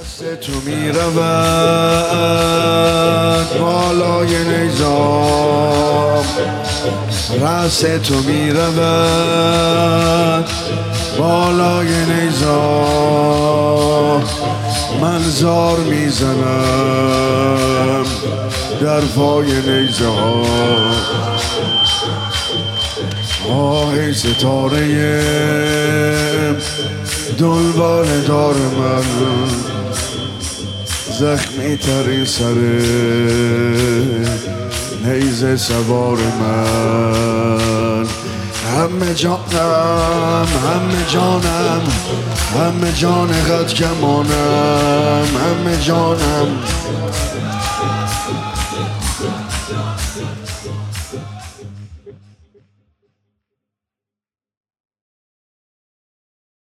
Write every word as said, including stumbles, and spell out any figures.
دست تو می رود بالای نیزام، رأس تو می رود بالای نیزام. من زار می زنم در پای نیزه ها. آه ای ستاره دنبال دار من، زخمی ترین سر نیزه سوار من. همه جانم همه جانم همه جان قد کمانم، همه جانم